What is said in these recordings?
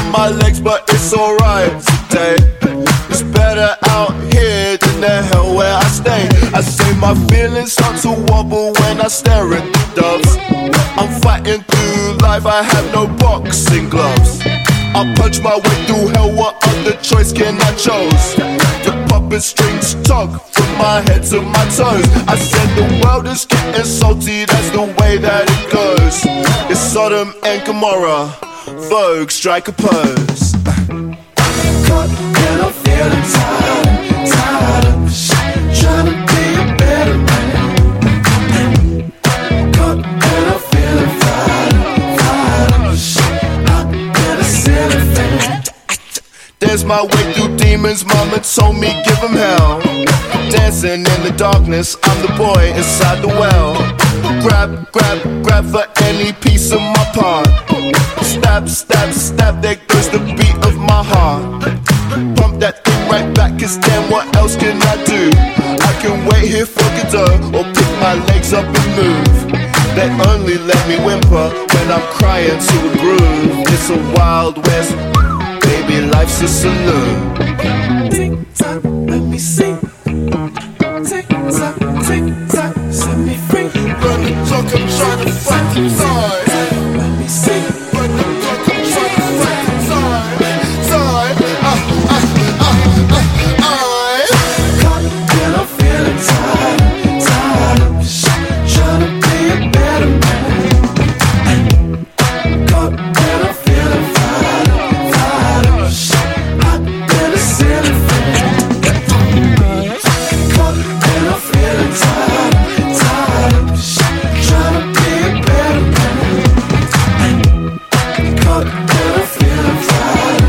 my legs, but it's alright today. It's better out here than the hell where I stay. I say my feelings start to wobble when I stare at the doves. I'm fighting through life, I have no boxing gloves. I punch my way through hell, what other choice can I choose? The puppet strings tug from my head to my toes. I said the world is getting salty, that's the way that it goes. It's Sodom and Gomorrah, Vogue, strike a pose. Caught and I'm feeling tired of trying to be a better man. Caught and I'm feeling fired up in a silly thing. There's my way through demons, mama told me give them hell. Dancing in the darkness, I'm the boy inside the well. Grab, grab, grab for any piece of my part. Stab, stab, stab, there goes the beat of my heart. Pump that thing right back, cause then what else can I do? I can wait here for Godot, or pick my legs up and move. They only let me whimper when I'm crying to a groove. It's a Wild West, baby, life's a saloon. Tick tock, let me sing. Tick tock, set me free. Run the clock, I'm trying to fight the time. Let me sing. Run the clock, I'm trying to fight the time. Caught and I'm feeling tired of trying to be a better man. Caught and I'm feeling fired up in a silly thing. Caught and I'm feeling tired of trying to be a better man. Caught and I'm feeling fired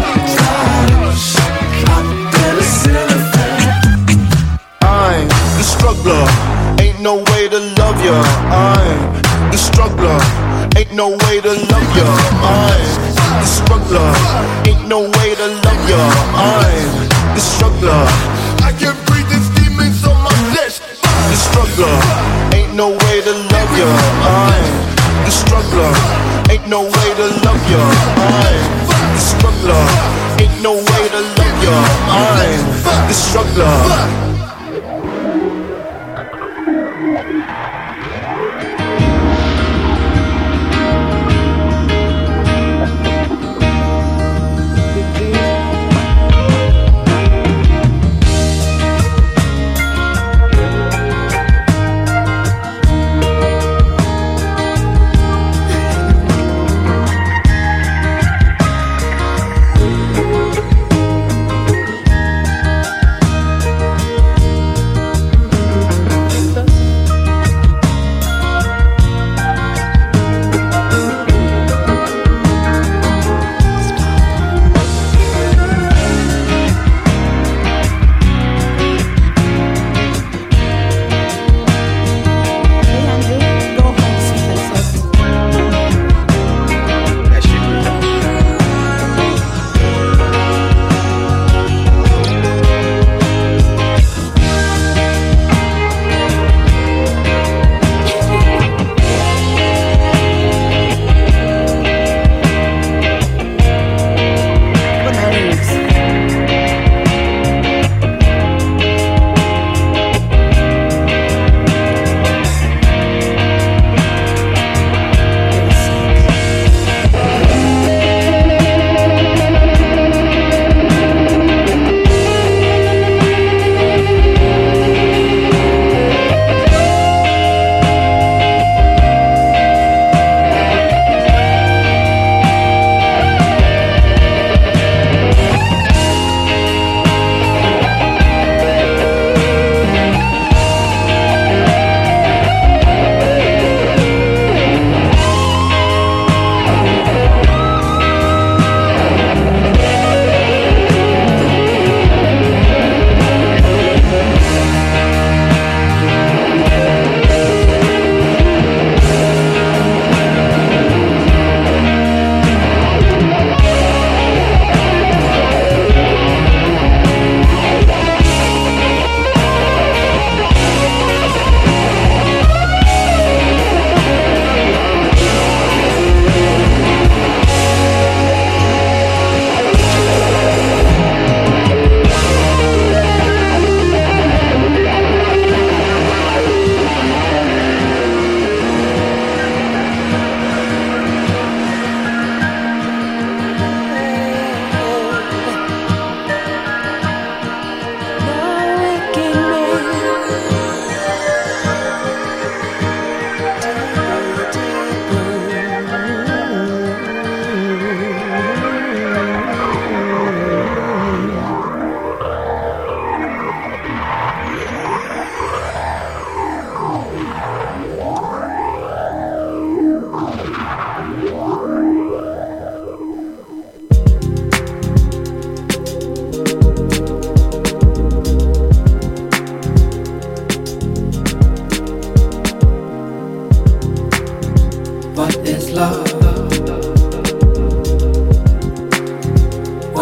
up in a silly thing. I'm the struggler, ain't no way to love ya. I'm the struggler, ain't no way to love ya. I'm the struggler, ain't no way to love ya. I'm the struggler, I can breathe these demons on my flesh. The struggler, ain't no way to love ya. I'm the struggler, ain't no way to love ya. I'm the struggler, ain't no way to love ya. I'm the struggler.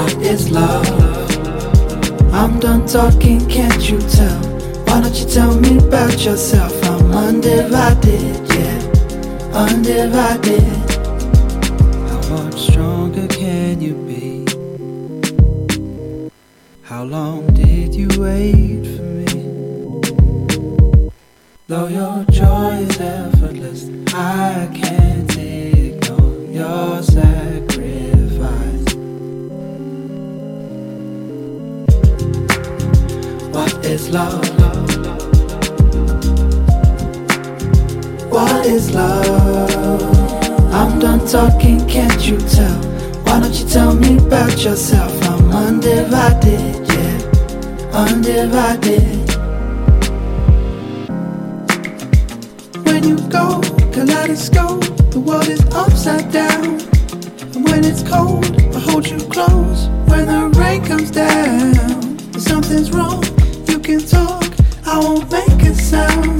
What is love? I'm done talking, can't you tell? Why don't you tell me about yourself? I'm undivided, yeah, undivided. How much stronger can you be? How long did you wait for me? Though your joy is effortless, I can't ignore your sacrifice. What is love? What is love? I'm done talking, can't you tell? Why don't you tell me about yourself? I'm undivided, yeah, undivided. When you go, kaleidoscope, the world is upside down. And when it's cold, I hold you close. When the rain comes down, if something's wrong, you can talk, I won't make a sound.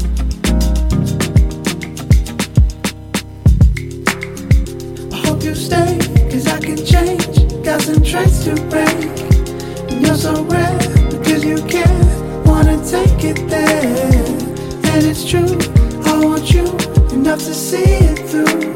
I hope you stay, cause I can change. Got some traits to break. And you're so rare, because you care. Wanna take it there. And it's true, I want you enough to see it through.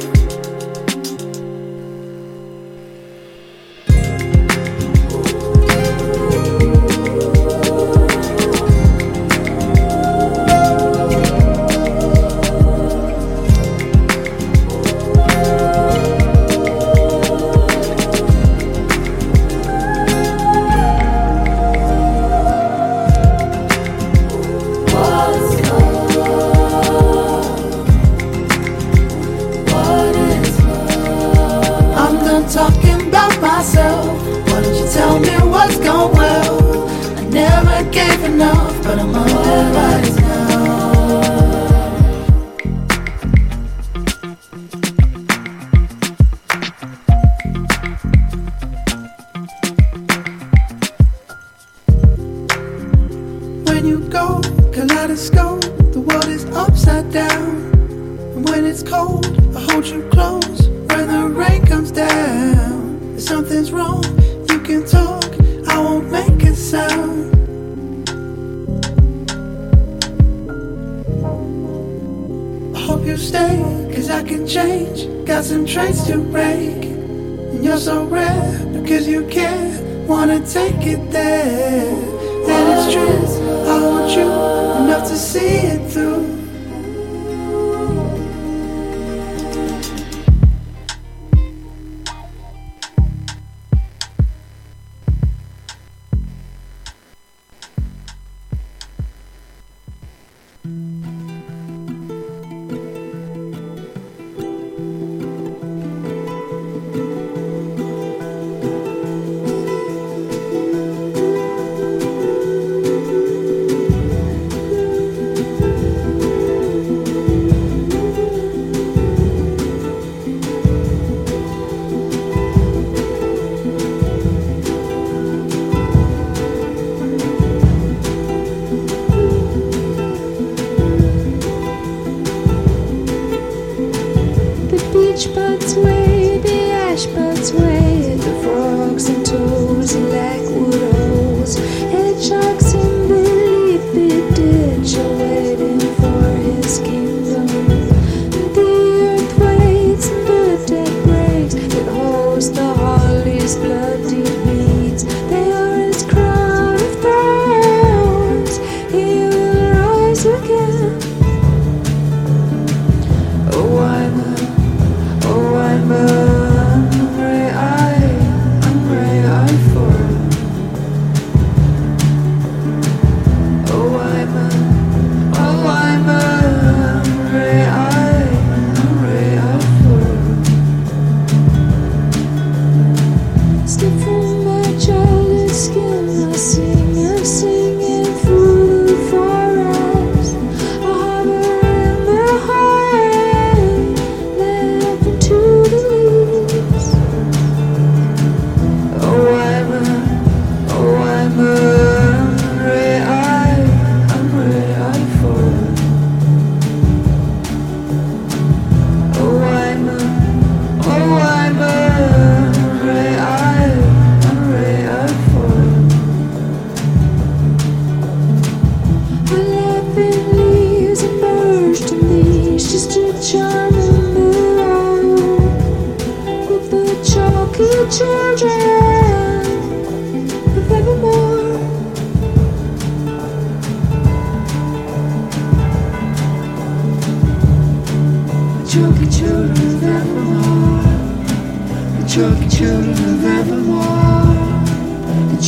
Talking about myself, why don't you tell me what's going well? I never gave enough, but I'm undivided now. When you go, kaleidoscope, the world is upside down. And when it's cold, I hold you close. When the rain comes down, if something's wrong, you can talk, I won't make a sound. I hope you stay, cause I can change. Got some traits to break. And you're so rare, because you care. Wanna take it there. And it's true, I want you enough to see it through.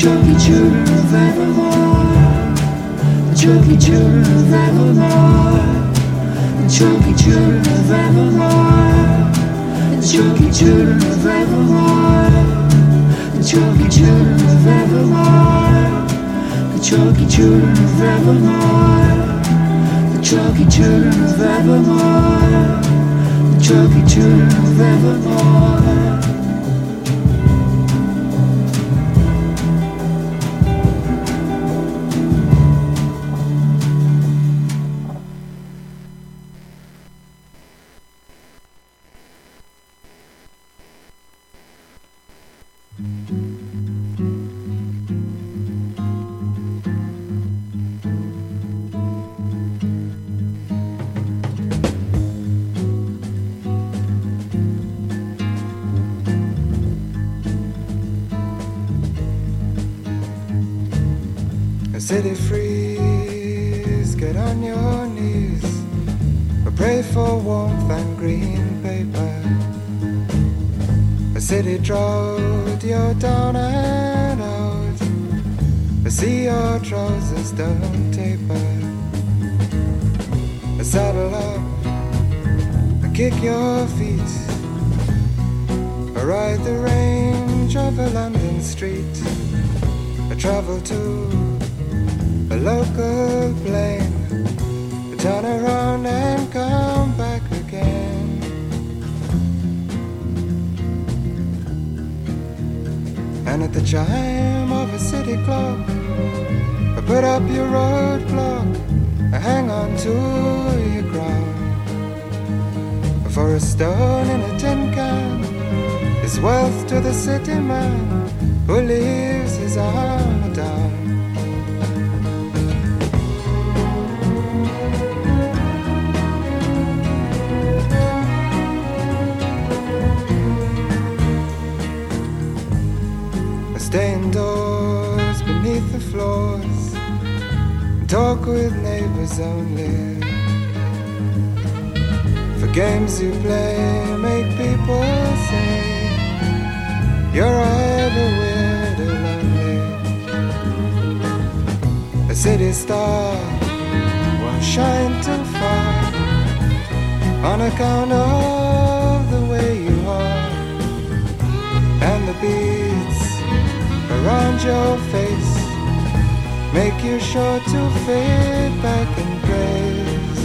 chunky children of evermore, the chunky children of evermore, the chunky children of evermore, the chunky children of evermore, the chunky children of evermore, the chunky children of evermore, the chunky children of evermore, the chunky children of evermore. City freeze, get on your knees, or pray for warmth and green paper. A city drought, you're down and out. I see your trousers don't taper. I saddle up, I kick your feet, I ride the range of a London street. I travel to a local plane, I turn around and come back again. And at the chime of a city clock, I put up your roadblock, I hang on to your crown. For a stone in a tin can is wealth to the city man who leaves his armor down. Stay indoors beneath the floors and talk with neighbors only. For games you play make people say you're either weird or lonely. A city star won't shine too far on account of the way you are, and the beats around your face make you sure to fade back in grace.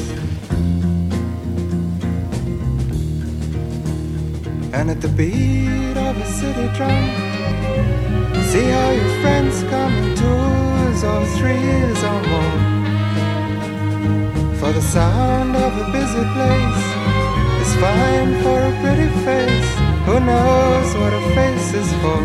And at the beat of a city drum, see how your friends come in twos or threes or more. For the sound of a busy place is fine for a pretty face. Who knows what a face is for?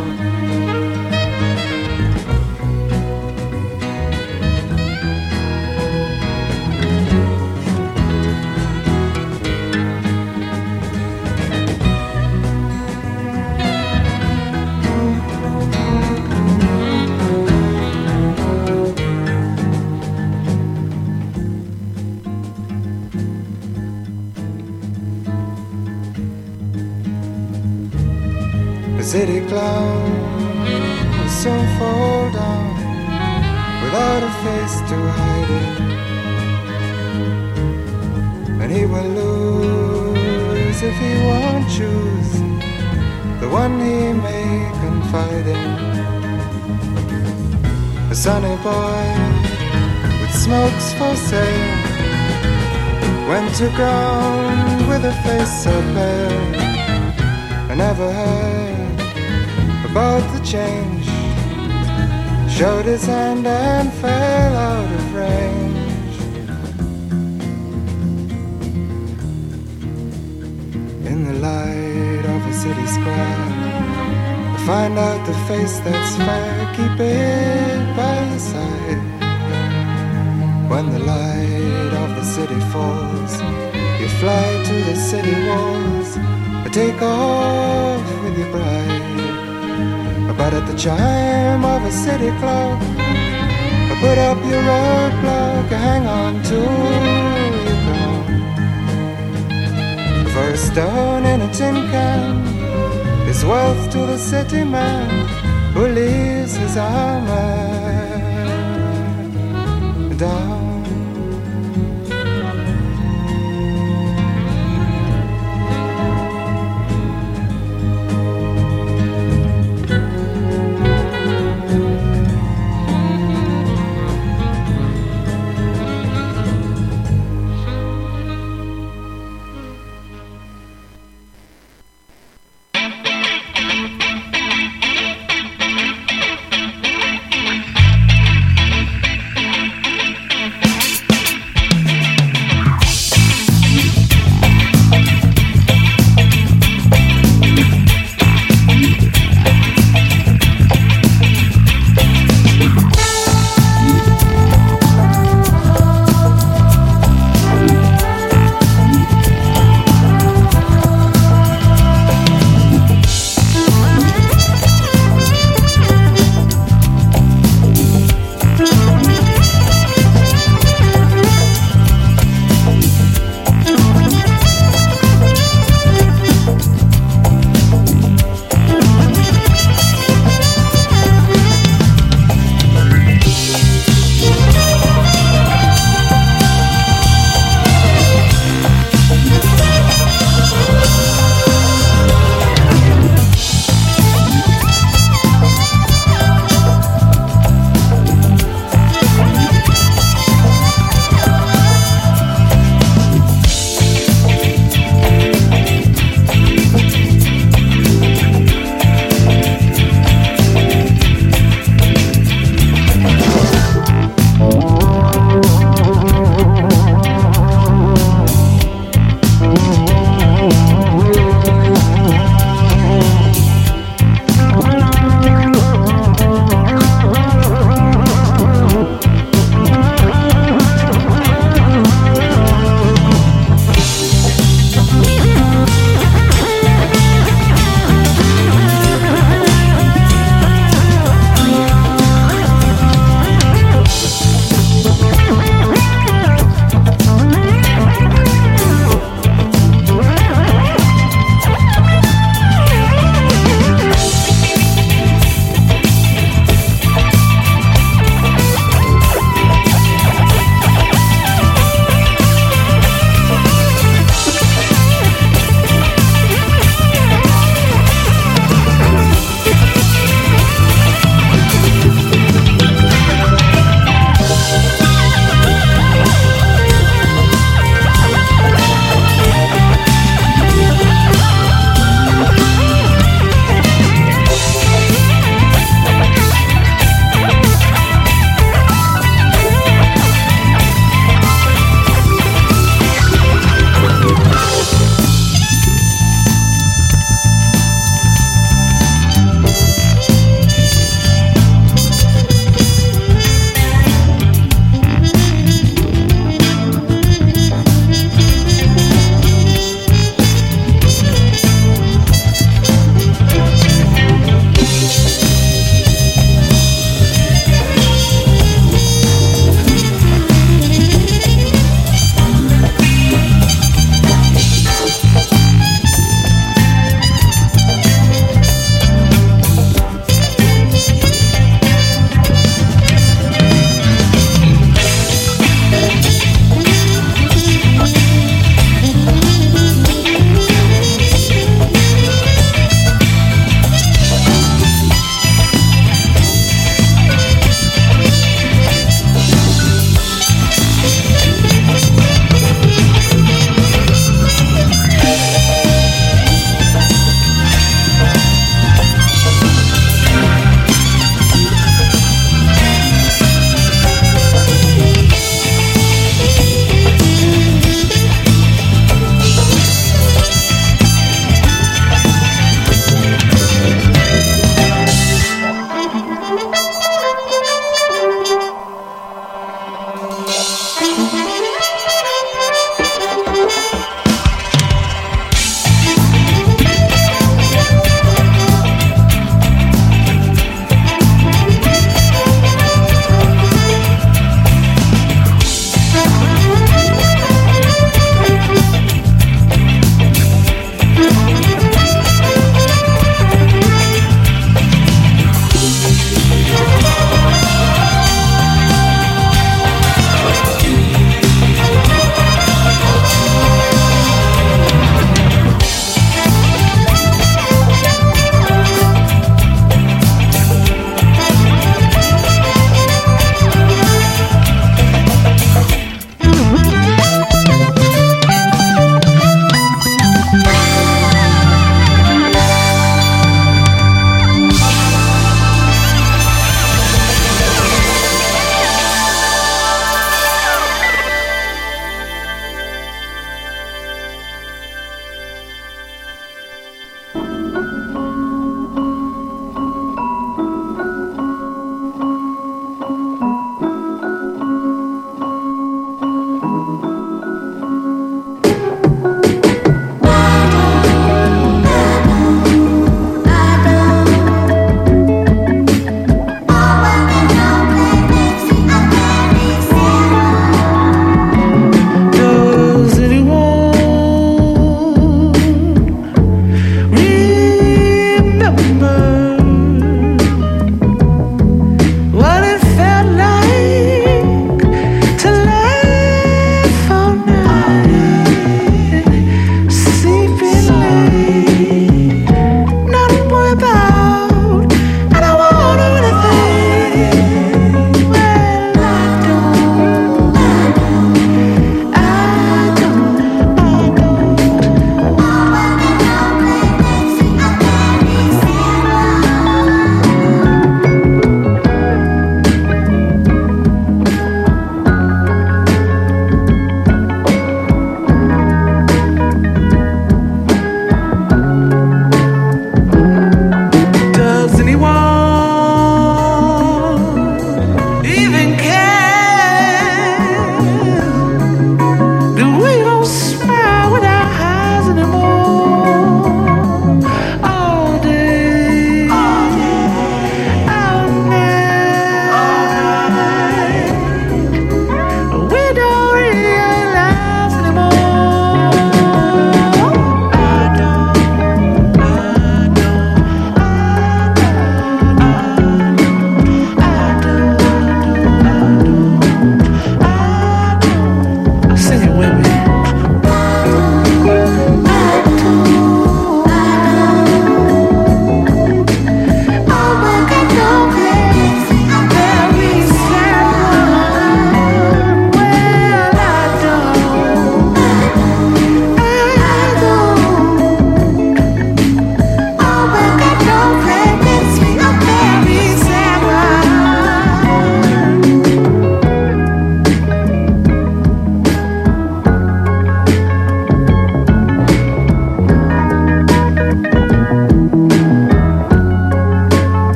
The city clown will soon fall down without a face to hide it, and he will lose if he won't choose the one he may confide in. A sunny boy with smokes for sale went to ground with a face so pale. I never heard about the change, showed his hand and fell out of range. In the light of a city square, I find out the face that's fair, keep it by your side. When the light of the city falls, you fly to the city walls, or take off with your bride. But at the chime of a city clock, I put up your roadblock, I hang on to your crown. For a stone in a tin can is wealth to the city man who leaves his armor down.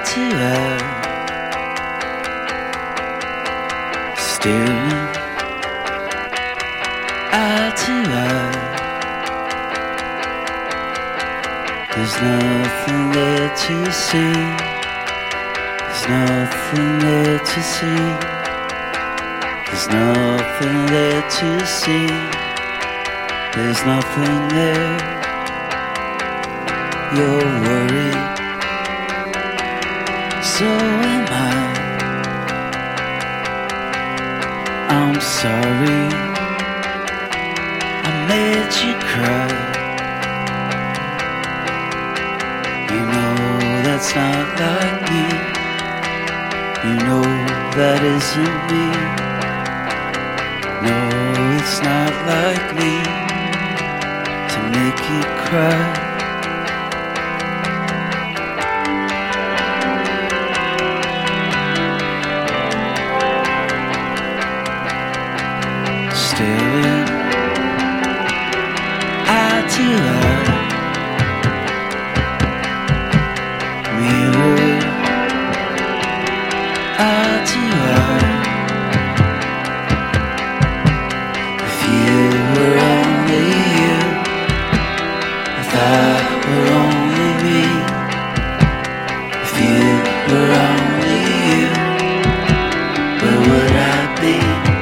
to eye, staring eye to eye. There's nothing there to see. There's nothing there to see. There's nothing there to see. There's nothing there. You're worried, so am I. I'm sorry I made you cry. You know that's not like me. You know that isn't me. No, it's not like me to make you cry. Staring eye to eye, mirror eye to eye. If you were only you, if I were only me, if you were only you, where would I be?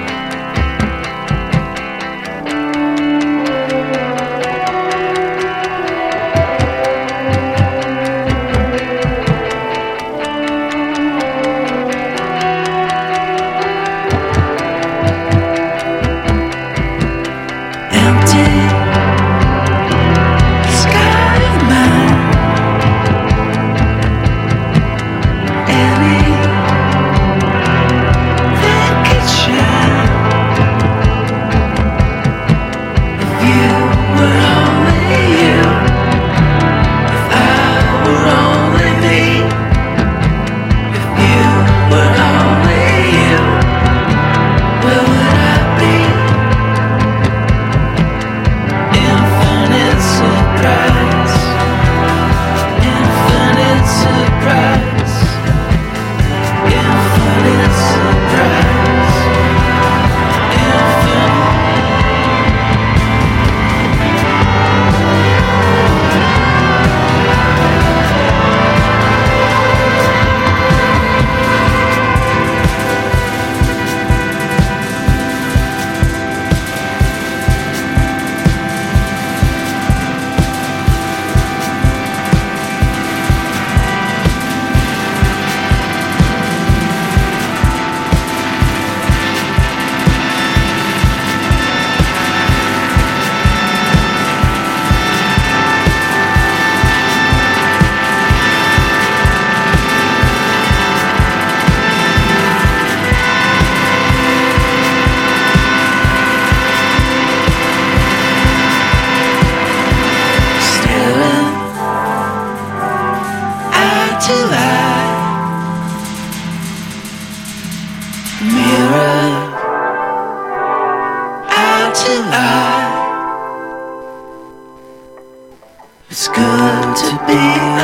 It's good to be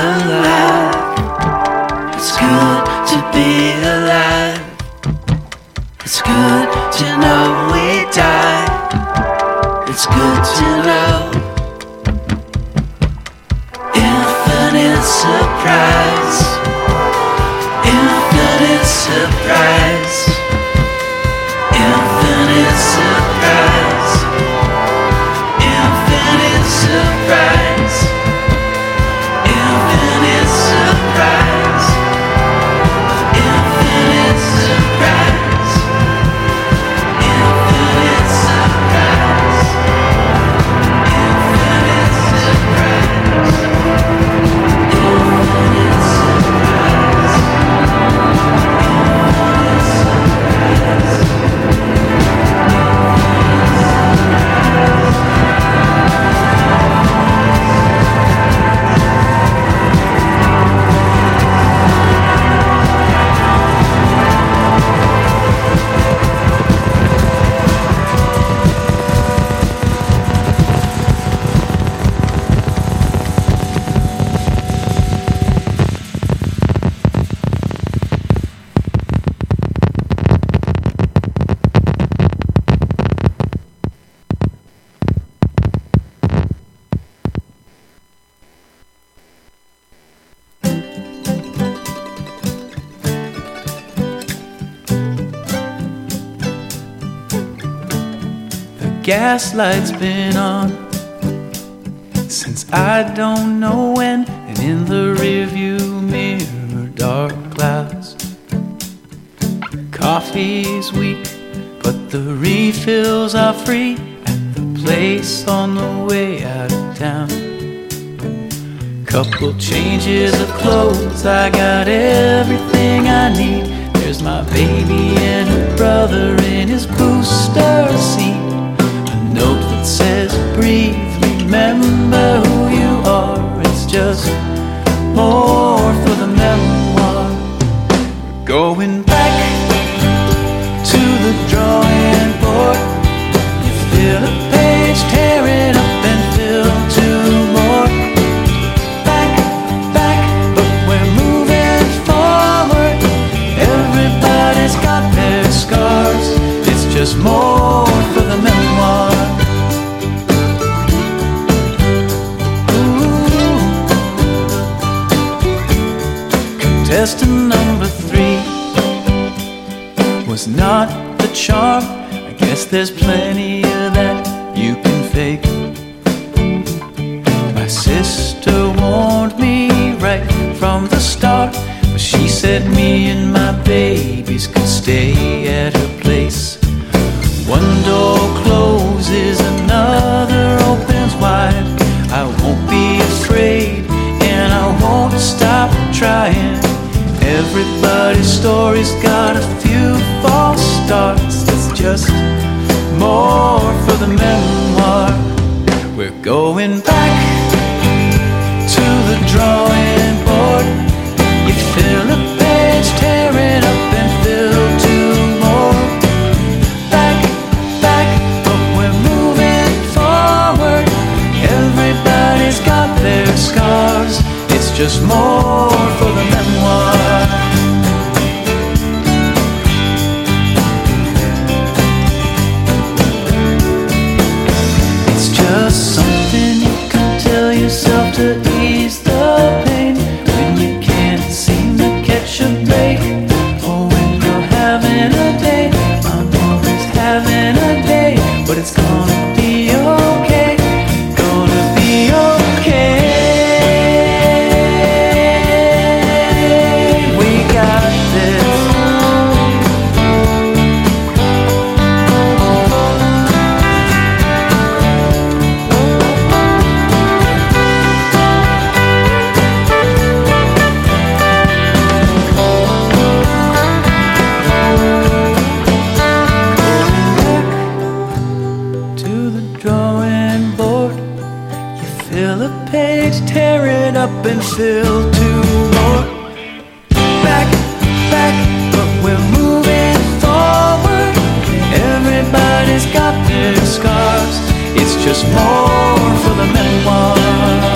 alive. It's good to be alive. It's good to know we die. It's good to know. Infinite surprise. Infinite surprise. Infinite surprise. Infinite surprise. Infinite surprise. Infinite surprise. Infinite surprise. Infinite surprise. Infinite surprise. gaslight's been on since I don't know when, and in the rearview mirror, dark clouds. Coffee's weak, but the refills are free at the place on the way out of town. Couple changes of clothes, I got everything I need. There's my baby and her brother in his booster seat. A note that says, breathe, remember who you are. It's just more for the memoir. We're going back to the drawing board. You fill a page, tear it up and fill two more. Back, but we're moving forward. Everybody's got their scars. It's just more for the memoir. Contestant number 3 was not the charm. I guess there's plenty of that you can fake. My sister warned me right from the start, but she said me and my babies could stay at her place. One door closes, another opens wide. I won't be afraid and I won't stop trying. Everybody's story's got a few false starts. It's just more for the memoir. We're going back to the drawing board. You fill a page, tear it up and fill two more. Back, but we're moving forward. Everybody's got their scars. It's just more for the memoir. It's just something you can tell yourself to ease the pain when you can't seem to catch a break, or when you're having a day. I'm always having a day, but it's gonna be okay. Gonna be okay. Tear it up and fill two more. Back, but we're moving forward. Everybody's got their scars. It's just more for the memoir.